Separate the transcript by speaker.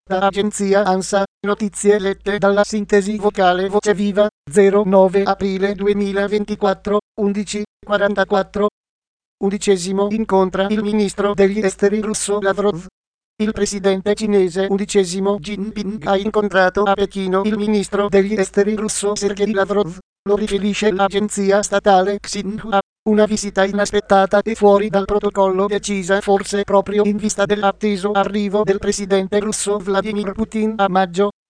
Speaker 1: Da agenzia ANSA, notizie lette dalla sintesi vocale Voce Viva, 09 aprile 2024, 11:44. 11° incontra il ministro degli esteri russo Lavrov. Il presidente cinese 11° Jinping ha incontrato a Pechino il ministro degli esteri russo Sergei Lavrov, lo riferisce l'agenzia statale Xinhua. Una visita inaspettata e fuori dal protocollo decisa forse proprio in vista dell'atteso arrivo del presidente russo Vladimir Putin a maggio.